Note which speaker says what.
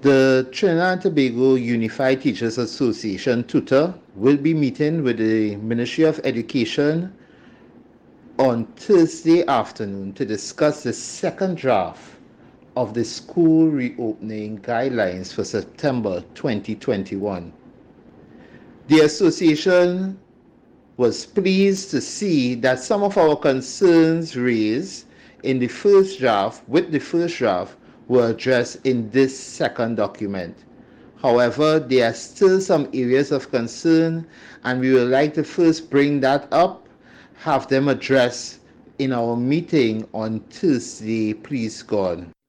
Speaker 1: The Trinidad and Tobago Unified Teachers Association tutor will be meeting with the Ministry of Education on Thursday afternoon to discuss the second draft of the school reopening guidelines for September 2021. The association was pleased to see that some of our concerns raised in the first draft were addressed in this second document. However, there are still some areas of concern, and we would like to first bring that up, have them addressed in our meeting on Thursday, please God.